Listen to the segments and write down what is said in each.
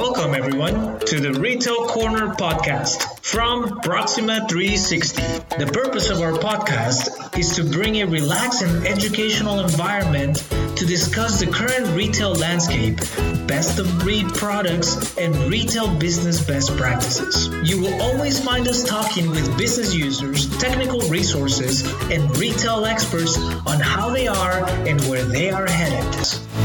Welcome, everyone, to the Retail Corner podcast from Proxima 360. The purpose of our podcast is to bring a relaxed and educational environment to discuss the current retail landscape, best-of-breed products, and retail business best practices. You will always find us talking with business users, technical resources, and retail experts on how they are and where they are headed.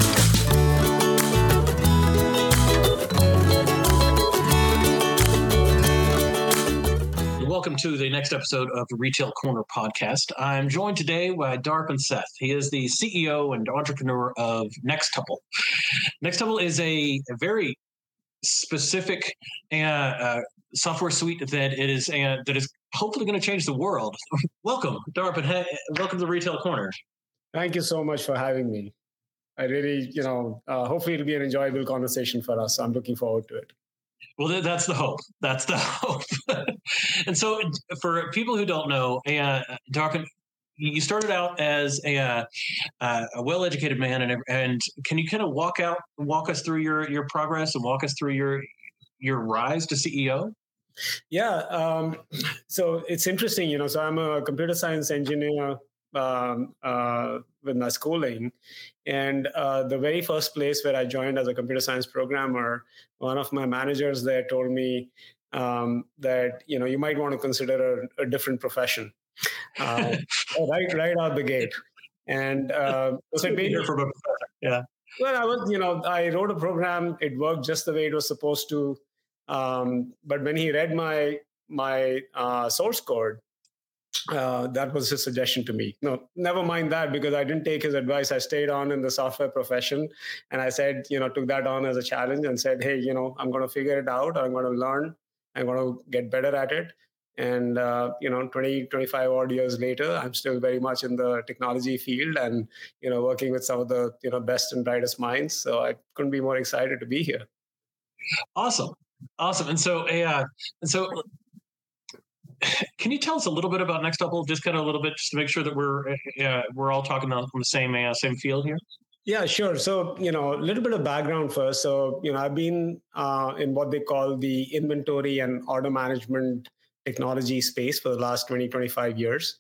Welcome to the next episode of the Retail Corner podcast. I'm joined today by Darpin Seth. He is the CEO and entrepreneur of Nextuple. Nextuple is a very specific software suite that is hopefully going to change the world. Welcome, Darpin. Hey, welcome to the Retail Corner. Thank you so much for having me. I really, hopefully it'll be an enjoyable conversation for us. I'm looking forward to it. Well, that's the hope. That's the hope. And so for people who don't know, Darpin, you started out as a well-educated man, and can you kind of walk us through your progress and walk us through your rise to CEO? Yeah. So it's interesting, so I'm a computer science engineer with my schooling. And the very first place where I joined as a computer science programmer, one of my managers there told me that, you might want to consider a different profession right out the gate. And so it made from a professor. Yeah. Well, I wrote a program. It worked just the way it was supposed to. But when he read my source code, that was his suggestion to me. No, never mind that, because I didn't take his advice. I stayed on in the software profession, and I said, took that on as a challenge and said, hey, I'm going to figure it out. I'm going to learn. I'm going to get better at it. And, 20, 25 odd years later, I'm still very much in the technology field and, working with some of the, best and brightest minds. So I couldn't be more excited to be here. Awesome. And so, can you tell us a little bit about Nextuple, just kind of a little bit, just to make sure that we're all talking on the same field here? Yeah, sure. So, a little bit of background first. So, I've been in what they call the inventory and order management technology space for the last 20, 25 years.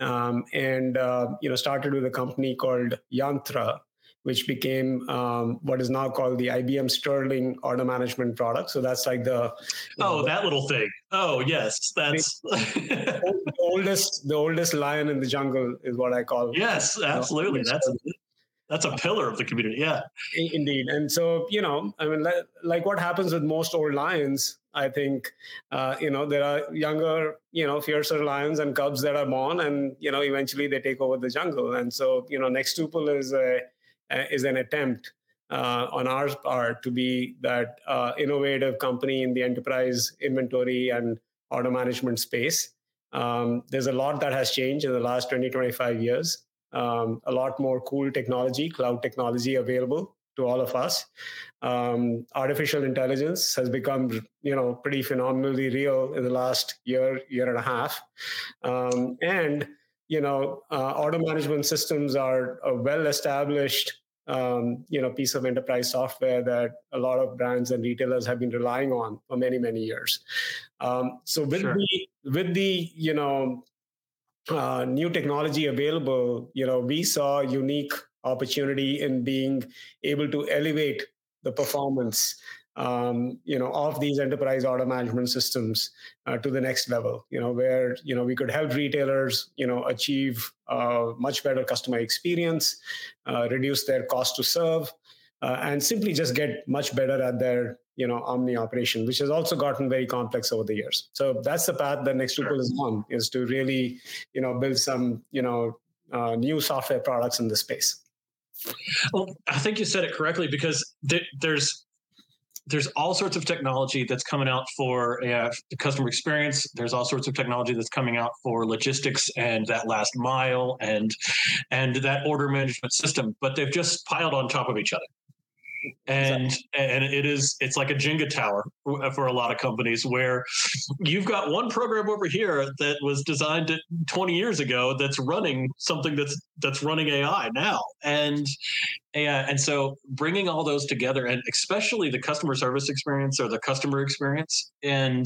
Started with a company called Yantra, which became what is now called the IBM Sterling order management product. So that's like that little thing. Oh, yes, that's the oldest lion in the jungle is what I call. Yes, absolutely. That's a pillar of the community. Yeah, indeed. And so like what happens with most old lions, I think there are younger fiercer lions and cubs that are born, and eventually they take over the jungle. And so Nextuple is an attempt on our part to be that innovative company in the enterprise inventory and order management space. There's a lot that has changed in the last 20, 25 years. A lot more cool technology, cloud technology available to all of us. Artificial intelligence has become, pretty phenomenally real in the last year and a half. Order management systems are a well-established piece of enterprise software that a lot of brands and retailers have been relying on for many, many years. With the new technology available, we saw a unique opportunity in being able to elevate the performance of these enterprise order management systems to the next level, where, we could help retailers, achieve much better customer experience, reduce their cost to serve, and simply just get much better at their, omni operation, which has also gotten very complex over the years. So that's the path that Nextuple is on, is to really, build some, new software products in this space. Well, I think you said it correctly, because there's all sorts of technology that's coming out for the customer experience. There's all sorts of technology that's coming out for logistics and that last mile and that order management system, but they've just piled on top of each other. and it's like a Jenga tower for a lot of companies, where you've got one program over here that was designed 20 years ago that's running something that's running AI now, and so bringing all those together, and especially the customer service experience or the customer experience, and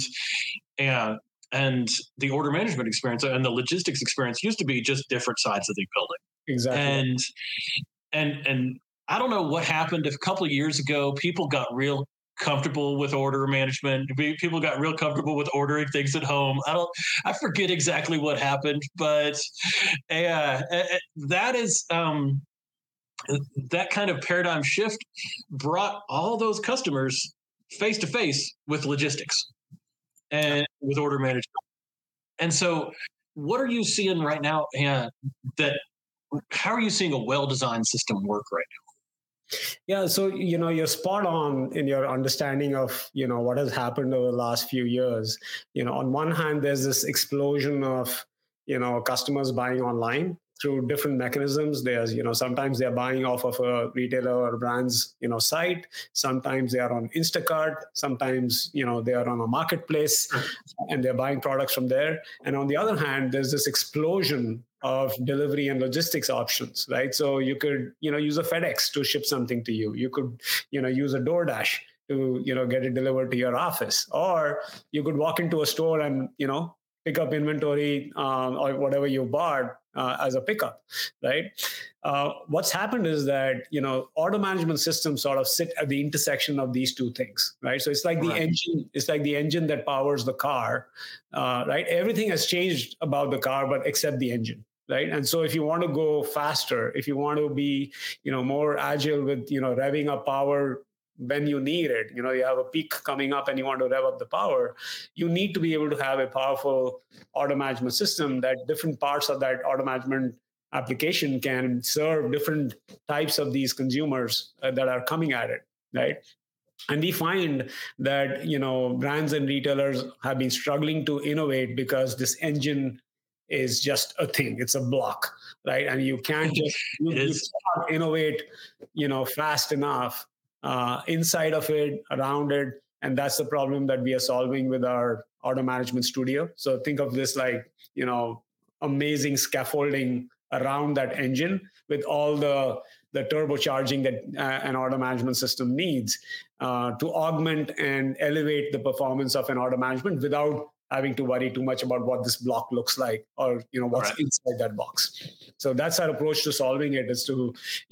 the order management experience and the logistics experience used to be just different sides of the building. Exactly. And I don't know what happened. A couple of years ago, people got real comfortable with order management. People got real comfortable with ordering things at home. I forget exactly what happened, but that is that kind of paradigm shift brought all those customers face to face with logistics and with order management. And so, what are you seeing right now? How are you seeing a well-designed system work right now? Yeah, so you're spot on in your understanding of what has happened over the last few years. On one hand, there's this explosion of customers buying online through different mechanisms. There's sometimes they're buying off of a retailer or brand's site. Sometimes they are on Instacart. Sometimes they are on a marketplace, and they're buying products from there. And on the other hand, there's this explosion of delivery and logistics options, right? So you could use a FedEx to ship something to you. You could use a DoorDash to get it delivered to your office, or you could walk into a store and pick up inventory or whatever you bought as a pickup, right? What's happened is that order management systems sort of sit at the intersection of these two things, right? So it's like the engine. It's like the engine that powers the car, right? Everything has changed about the car, but except the engine. Right. And so if you want to go faster, if you want to be, more agile with, revving up power when you need it, you have a peak coming up and you want to rev up the power, you need to be able to have a powerful order management system that different parts of that order management application can serve different types of these consumers that are coming at it. Right. And we find that, brands and retailers have been struggling to innovate because this engine is just a thing. It's a block, right? And you can't just you can't innovate, fast enough inside of it, around it. And that's the problem that we are solving with our order management studio. So think of this like, amazing scaffolding around that engine with all the turbocharging that an order management system needs to augment and elevate the performance of an order management without having to worry too much about what this block looks like or what's inside that box. So that's our approach to solving it, is to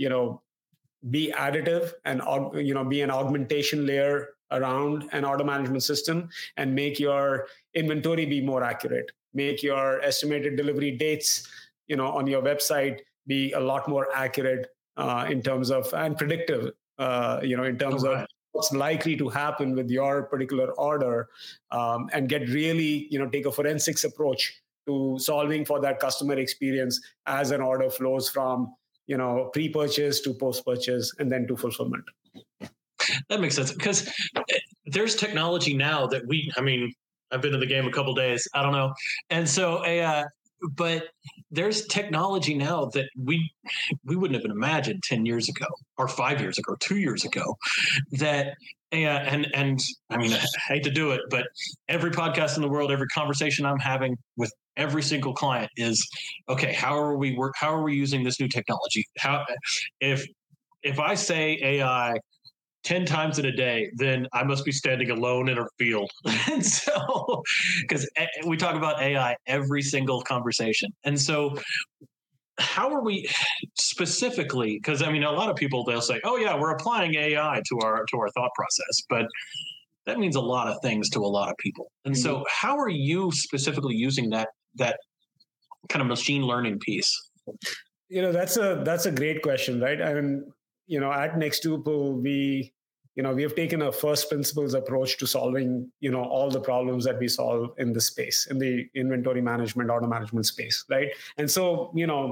be additive and be an augmentation layer around an order management system and make your inventory be more accurate, make your estimated delivery dates on your website be a lot more accurate in terms of, and predictive in terms of what's likely to happen with your particular order, and get really, take a forensics approach to solving for that customer experience as an order flows from, pre-purchase to post-purchase and then to fulfillment. That makes sense, because there's technology now that I've been in the game a couple of days, I don't know. And so but there's technology now that we wouldn't have imagined 10 years ago or 5 years ago, 2 years ago, that, and I hate to do it, but every podcast in the world, every conversation I'm having with every single client is, okay, how are we using this new technology? If I say AI 10 times in a day, then I must be standing alone in a field. And so, because we talk about AI every single conversation. And so how are we specifically, because a lot of people, they'll say, oh yeah, we're applying AI to our thought process, but that means a lot of things to a lot of people. And so how are you specifically using that kind of machine learning piece? That's a great question, right? At Nextuple, we have taken a first principles approach to solving, all the problems that we solve in the space, in the inventory management, order management space, right? And so,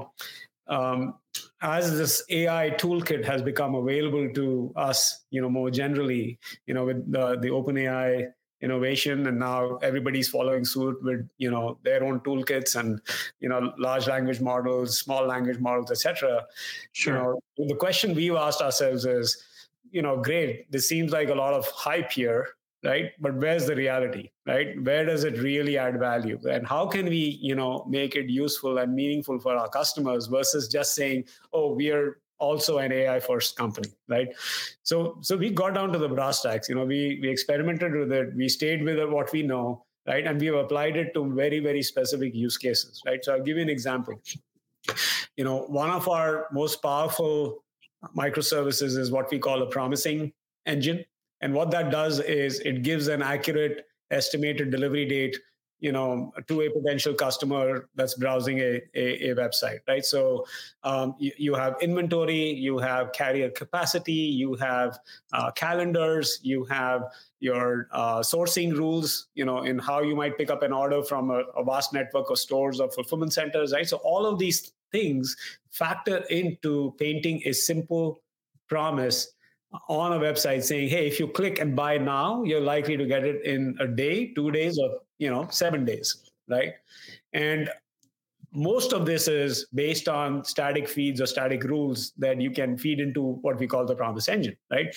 as this AI toolkit has become available to us, more generally, with the OpenAI innovation, and now everybody's following suit with their own toolkits and large language models, small language models, etc. Sure. The question we've asked ourselves is, great. This seems like a lot of hype here, right? But where's the reality, right? Where does it really add value? And how can we, make it useful and meaningful for our customers versus just saying, oh, we are also an AI first company, right? So we got down to the brass tacks. We experimented with it. We stayed with what we know, right? And we have applied it to very, very specific use cases, right? So I'll give you an example. One of our most powerful microservices is what we call a promising engine. And what that does is it gives an accurate estimated delivery date, to a potential customer that's browsing a website, right? So you have inventory, you have carrier capacity, you have calendars, you have your sourcing rules, in how you might pick up an order from a vast network of stores or fulfillment centers, right? So all of these things factor into painting a simple promise on a website saying, hey, if you click and buy now, you're likely to get it in a day, 2 days, or 7 days, right? And most of this is based on static feeds or static rules that you can feed into what we call the promise engine, right?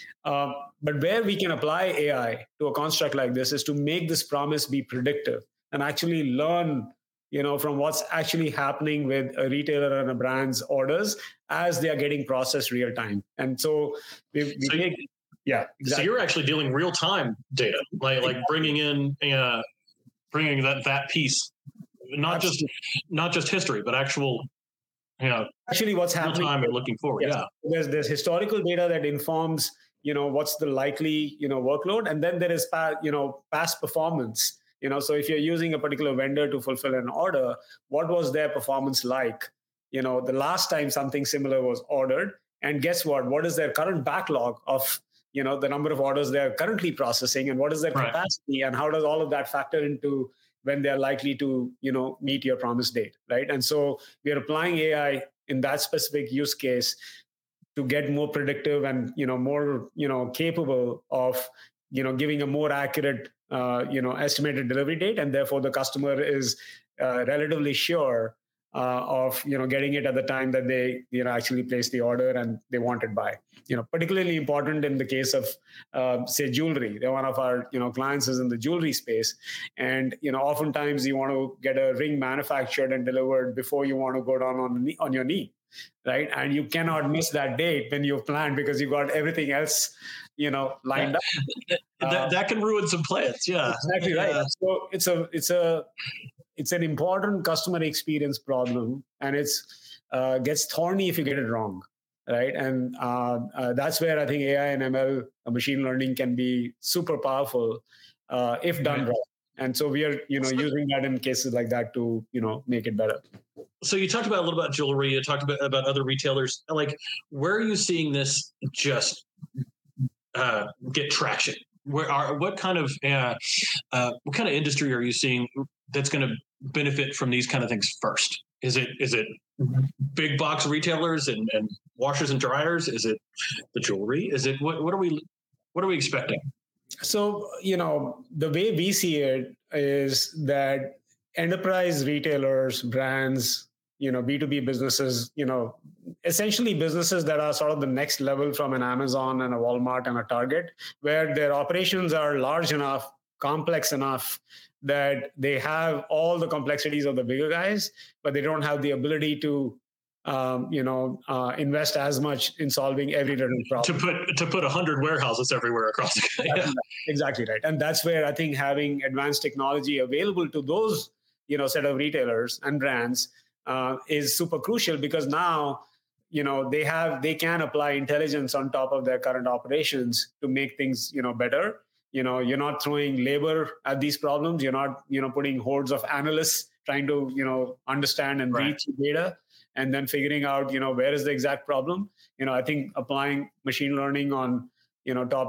But where we can apply AI to a construct like this is to make this promise be predictive and actually learn from what's actually happening with a retailer and a brand's orders as they are getting processed real time. And so exactly. So you're actually dealing real time data, like bringing in bringing that piece, not just history, but actual, actually what's happening time and looking forward. Yes. Yeah, there's historical data that informs what's the likely workload, and then there is past performance. So if you're using a particular vendor to fulfill an order, what was their performance like? The last time something similar was ordered, and guess what? What is their current backlog of, the number of orders they're currently processing, and what is their capacity, and how does all of that factor into when they're likely to, meet your promise date, right? And so we are applying AI in that specific use case to get more predictive and, more, capable of, giving a more accurate estimated delivery date, and therefore the customer is relatively sure of getting it at the time that they actually place the order and they want it by. Particularly important in the case of say jewelry. They're one of our clients is in the jewelry space, and oftentimes you want to get a ring manufactured and delivered before you want to go down on your knee, right? And you cannot miss that date when you've planned because you got everything else lined up. That can ruin some plans. Yeah, exactly right. So it's an important customer experience problem, and it's gets thorny if you get it wrong, right? And that's where I think AI and ML, machine learning, can be super powerful if done right. And so we are using that in cases like that to make it better. So you talked about a little about jewelry. You talked about other retailers. Like, where are you seeing this just get traction? What kind of industry are you seeing that's going to benefit from these kind of things first? Is it big box retailers and washers and dryers? Is it the jewelry? Is it what are we expecting? So the way we see it is that enterprise retailers, brands, B2B businesses, essentially businesses that are sort of the next level from an Amazon and a Walmart and a Target, where their operations are large enough, complex enough that they have all the complexities of the bigger guys, but they don't have the ability to invest as much in solving every little problem. To put 100 warehouses everywhere across the country. Exactly right. And that's where I think having advanced technology available to those, set of retailers and brands is super crucial, because now, they can apply intelligence on top of their current operations to make things, better. You're not throwing labor at these problems. You're not, putting hordes of analysts trying to, understand and read data and then figuring out, where is the exact problem. I think applying machine learning on, top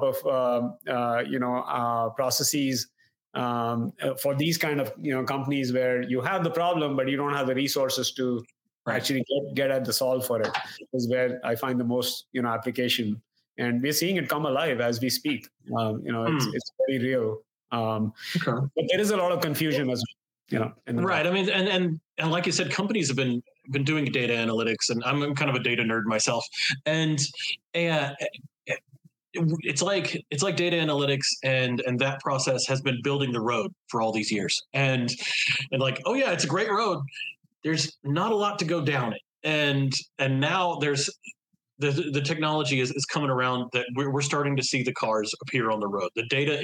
of, processes for these kind of, companies where you have the problem, but you don't have the resources to actually get at the solve for it, is where I find the most, application. And we're seeing it come alive as we speak. It's very real. But there is a lot of confusion as well. Right. I mean, and like you said, companies have been doing data analytics, and I'm kind of a data nerd myself. And it's like data analytics and that process has been building the road for all these years. And like, oh yeah, it's a great road. There's not a lot to go down it. And now there's the technology is coming around that we're starting to see the cars appear on the road. The data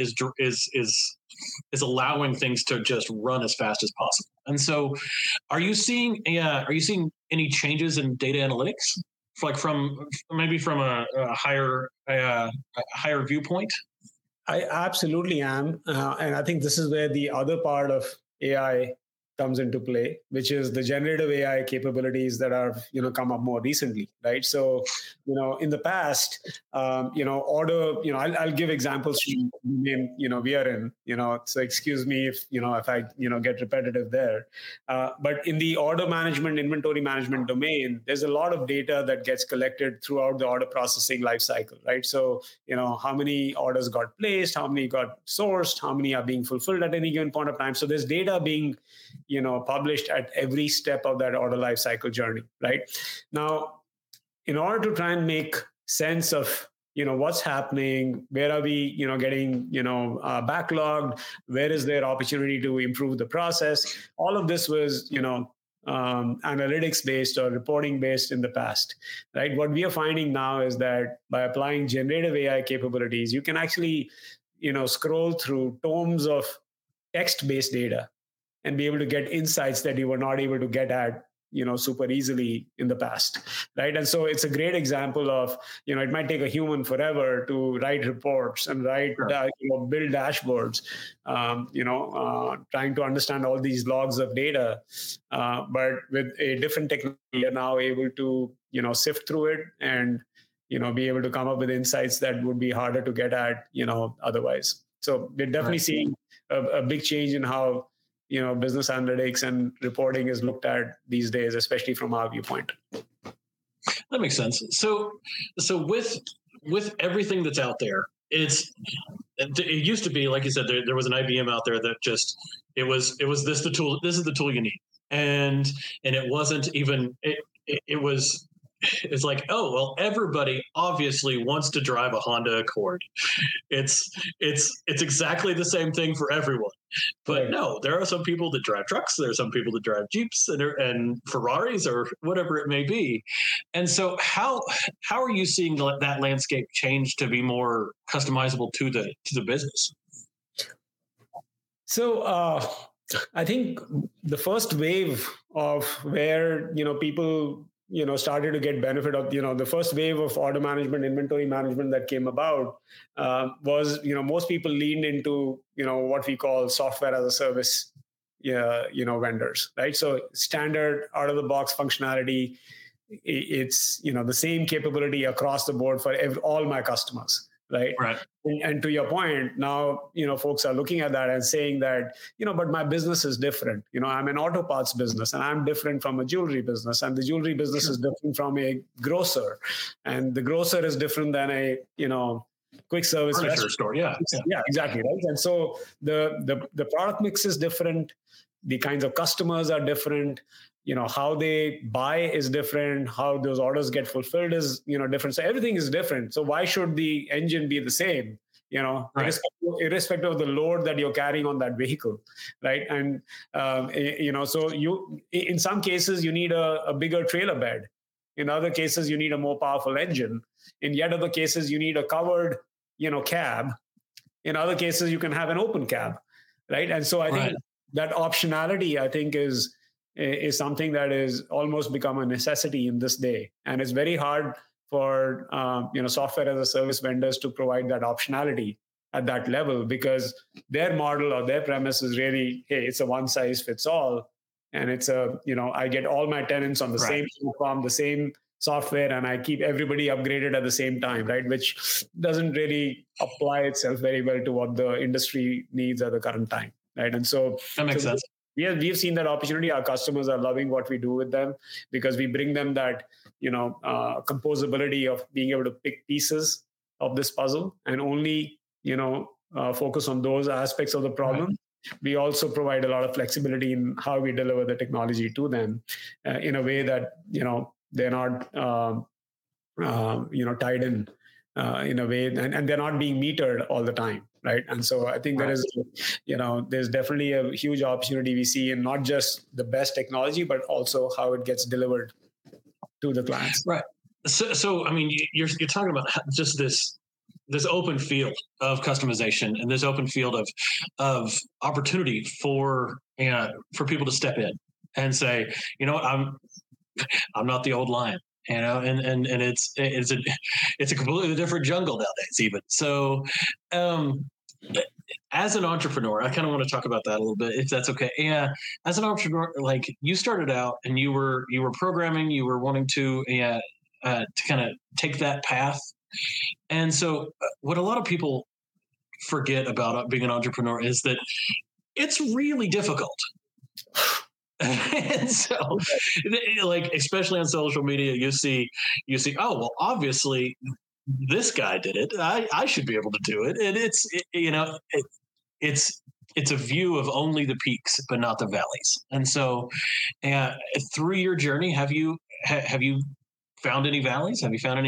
is allowing things to just run as fast as possible. And so, are you seeing any changes in data analytics, like from a higher viewpoint? I absolutely am, and I think this is where the other part of AI comes into play, which is the generative AI capabilities that have come up more recently, right? So, in the past, I'll give examples from the domain we are in, so excuse me if I get repetitive there, but in the order management, inventory management domain, there's a lot of data that gets collected throughout the order processing life cycle, right? So, how many orders got placed, how many got sourced, how many are being fulfilled at any given point of time. So there's data being published at every step of that order life cycle journey, right? Now, in order to try and make sense of what's happening, where are we getting backlogged, where is there opportunity to improve the process, all of this was analytics based or reporting based in the past, right? What we are finding now is that by applying generative AI capabilities, you can actually scroll through tomes of text based data and be able to get insights that you were not able to get at super easily in the past, right? And so it's a great example of it might take a human forever to write reports and build dashboards, trying to understand all these logs of data, but with a different technology, you're now able to sift through it and be able to come up with insights that would be harder to get at otherwise. So we're definitely seeing a big change in how business analytics and reporting is looked at these days, especially from our viewpoint. That makes sense. So with everything that's out there, it used to be, like you said, there was an IBM out there that just it was this is the tool you need, and it wasn't even it was. It's like, oh, well, everybody obviously wants to drive a Honda Accord. It's exactly the same thing for everyone. But no, there are some people that drive trucks. There are some people that drive Jeeps and Ferraris or whatever it may be. And so how are you seeing that landscape change to be more customizable to the business? So I think the first wave of where people started to get benefit of, the first wave of order management, inventory management that came about was, most people leaned into, what we call software as a service, vendors, right? So standard out of the box functionality, it's, the same capability across the board for all my customers. Right. And to your point, now, folks are looking at that and saying that, but my business is different. I'm an auto parts business and I'm different from a jewelry business, and the jewelry business is different from a grocer, and the grocer is different than a, quick service furniture store. Yeah, exactly. Right. And so the product mix is different. The kinds of customers are different. How they buy is different. How those orders get fulfilled is, different. So everything is different. So why should the engine be the same? Irrespective of the load that you're carrying on that vehicle, right? And so in some cases you need a bigger trailer bed. In other cases you need a more powerful engine. In yet other cases you need a covered, cab. In other cases you can have an open cab, right? And so I think that optionality, I think, is something that is almost become a necessity in this day. And it's very hard for software as a service vendors to provide that optionality at that level, because their model or their premise is really, hey, it's a one size fits all. And it's I get all my tenants on the same platform, the same software, and I keep everybody upgraded at the same time, right? Which doesn't really apply itself very well to what the industry needs at the current time, right? And so that makes sense. We've seen that opportunity. Our customers are loving what we do with them, because we bring them that, composability of being able to pick pieces of this puzzle and only, focus on those aspects of the problem. Right. We also provide a lot of flexibility in how we deliver the technology to them in a way that, they're not, tied in in a way, and they're not being metered all the time, right? And so I think there is, there's definitely a huge opportunity we see in not just the best technology, but also how it gets delivered to the clients. Right. So I mean, you're talking about just this open field of customization and this open field of opportunity for people to step in and say, you know what, I'm not the old lion, and it's a completely different jungle nowadays even. So as an entrepreneur, I kind of want to talk about that a little bit, if that's okay. Yeah, as an entrepreneur, like you started out and you were programming, you were wanting to kind of take that path. And so what a lot of people forget about being an entrepreneur is that it's really difficult. And so, like, especially on social media, you see, oh, well, obviously this guy did it. I should be able to do it. And it's a view of only the peaks, but not the valleys. And so through your journey, have you found any valleys? Have you found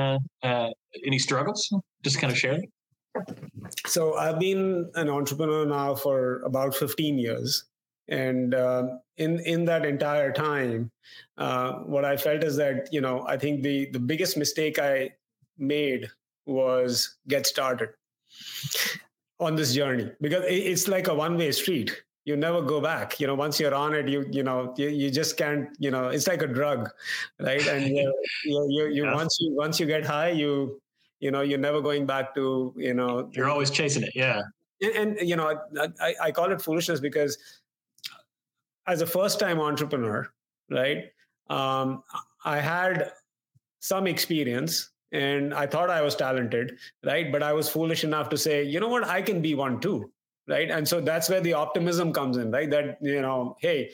any struggles? Just kind of share. So I've been an entrepreneur now for about 15 years. And in that entire time, what I felt is that, I think the biggest mistake I made was get started on this journey, because it's like a one-way street. You never go back. Once you're on it, you just can't. It's like a drug, right? And once you get high, you're never going back to. You're always chasing it, yeah. And I call it foolishness, because as a first-time entrepreneur, right, I had some experience and I thought I was talented, right? But I was foolish enough to say, you know what, I can be one too, right? And so that's where the optimism comes in, right? That, hey,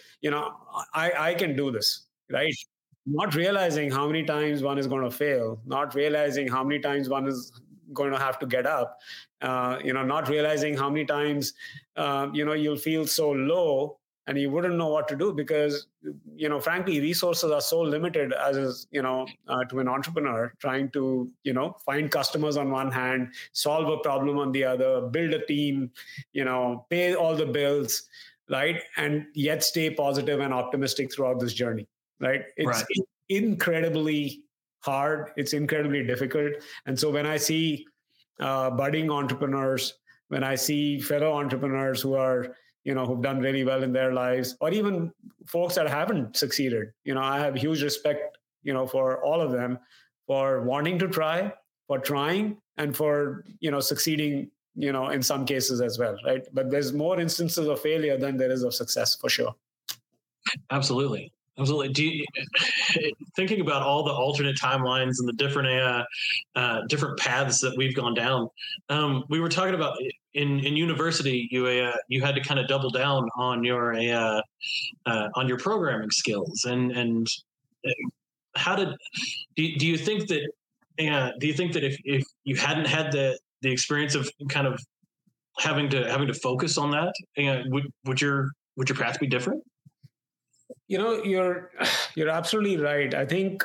I can do this, right? Not realizing how many times one is going to fail, not realizing how many times one is going to have to get up, not realizing how many times, you'll feel so low and you wouldn't know what to do, because, frankly, resources are so limited as, to an entrepreneur trying to, find customers on one hand, solve a problem on the other, build a team, pay all the bills, right? And yet stay positive and optimistic throughout this journey, right? It's incredibly hard. It's incredibly difficult. And so when I see budding entrepreneurs, when I see fellow entrepreneurs who are, who've done really well in their lives, or even folks that haven't succeeded, I have huge respect, for all of them, for wanting to try, for trying, and for, succeeding, in some cases as well, right? But there's more instances of failure than there is of success, for sure. Absolutely. Absolutely. Thinking about all the alternate timelines and the different paths that we've gone down, we were talking about in university, you had to kind of double down on your programming skills, and how do you think that if you hadn't had the experience of kind of having to focus on that, would your path be different? You're absolutely right. I think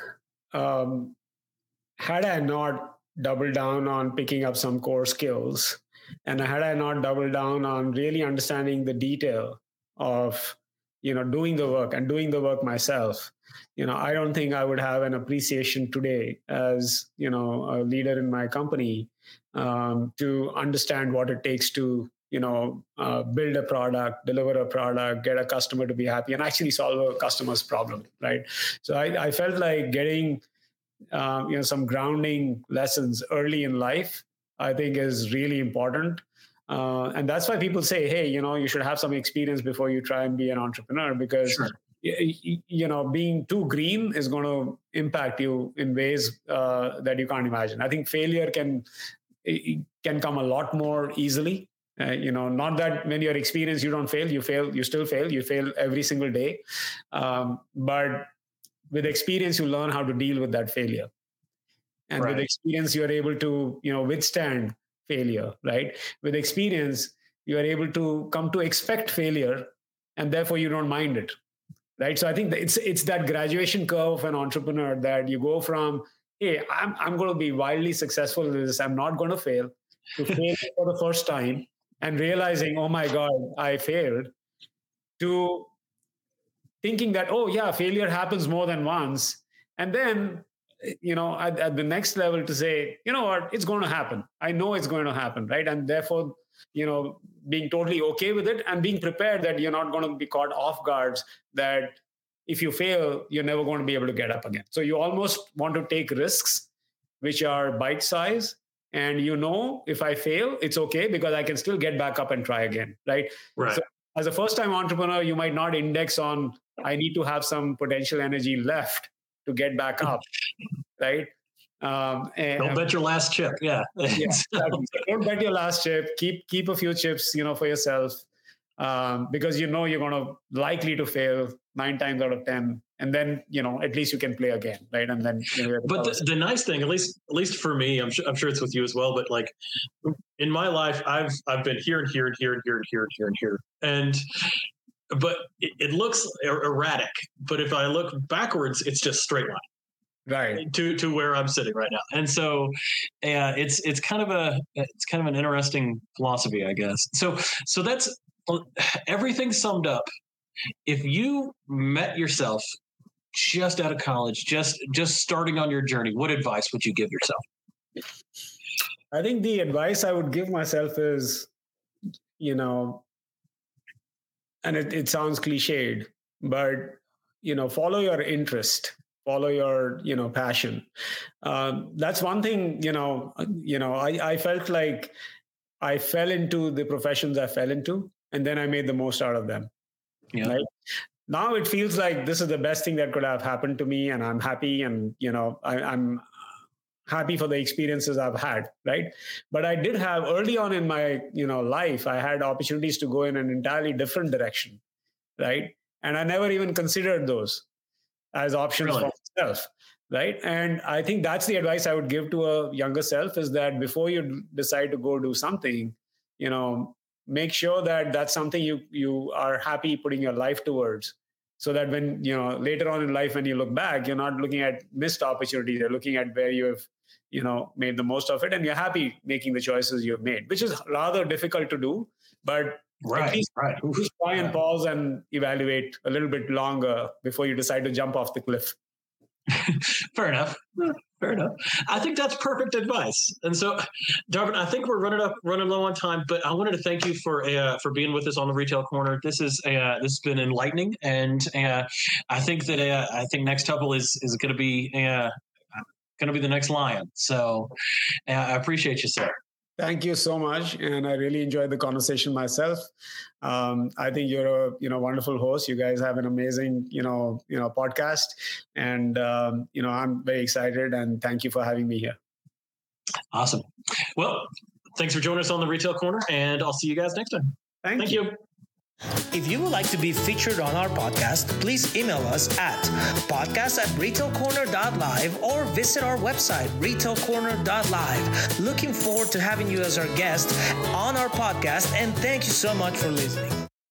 had I not doubled down on picking up some core skills, and had I not doubled down on really understanding the detail of, doing the work and doing the work myself, I don't think I would have an appreciation today as, a leader in my company, to understand what it takes to build a product, deliver a product, get a customer to be happy, and actually solve a customer's problem, right? So I felt like getting, some grounding lessons early in life, I think, is really important. And that's why people say, hey, you should have some experience before you try and be an entrepreneur, because, sure, being too green is going to impact you in ways that you can't imagine. I think failure can come a lot more easily. Not that when you're experienced, you don't fail, you still fail, you fail every single day. But with experience, you learn how to deal with that failure. And with experience, you're able to, withstand failure, right? With experience, you are able to come to expect failure, and therefore you don't mind it, right? So I think that it's that graduation curve of an entrepreneur, that you go from, hey, I'm going to be wildly successful in this. I'm not going to fail. To fail for the first time and realizing, oh my God, I failed. To thinking that, oh yeah, failure happens more than once. And then, at the next level to say, you know what, it's going to happen. I know it's going to happen, right? And therefore, being totally okay with it and being prepared that you're not going to be caught off guards, that if you fail, you're never going to be able to get up again. So you almost want to take risks, which are bite size. And if I fail, it's okay because I can still get back up and try again, right? Right. So as a first-time entrepreneur, you might not index on, I need to have some potential energy left to get back up, right? Don't bet your last chip. Yeah. Yeah, exactly. So don't bet your last chip. Keep a few chips, for yourself, because you're going to likely to fail 9 times out of 10, and then at least you can play again, right? And then. But the nice thing, at least for me, I'm sure it's with you as well. But like in my life, I've been here and here and here and here and here and here and here, but it looks erratic. But if I look backwards, it's just straight line. Right to where I'm sitting right now, and so it's kind of an interesting philosophy, I guess. So that's everything summed up. If you met yourself just out of college, just starting on your journey, what advice would you give yourself? I think the advice I would give myself is, and it sounds cliched, but follow your interest. Follow your, passion. That's one thing, I felt like I fell into the professions I fell into, and then I made the most out of them. Yeah. Right? Now it feels like this is the best thing that could have happened to me, and I'm happy, and, I'm happy for the experiences I've had. Right. But I did have early on in my, life, I had opportunities to go in an entirely different direction. Right. And I never even considered those as options for myself, right? And I think that's the advice I would give to a younger self, is that before you decide to go do something, make sure that that's something you are happy putting your life towards, so that when, later on in life, when you look back, you're not looking at missed opportunities, you're looking at where you have, made the most of it, and you're happy making the choices you've made, which is rather difficult to do, but at least try and pause and evaluate a little bit longer before you decide to jump off the cliff. Fair enough. I think that's perfect advice. And so, Darvin, I think we're running low on time, but I wanted to thank you for being with us on the Retail Corner. This has been enlightening, and I think that Next Tuple is going to be the next lion. So I appreciate you, sir. Thank you so much, and I really enjoyed the conversation myself. I think you're a wonderful host. You guys have an amazing podcast, and I'm very excited. And thank you for having me here. Awesome. Well, thanks for joining us on the Retail Corner, and I'll see you guys next time. Thank you. If you would like to be featured on our podcast, please email us at podcast@retailcorner.live or visit our website, retailcorner.live. Looking forward to having you as our guest on our podcast, and thank you so much for listening.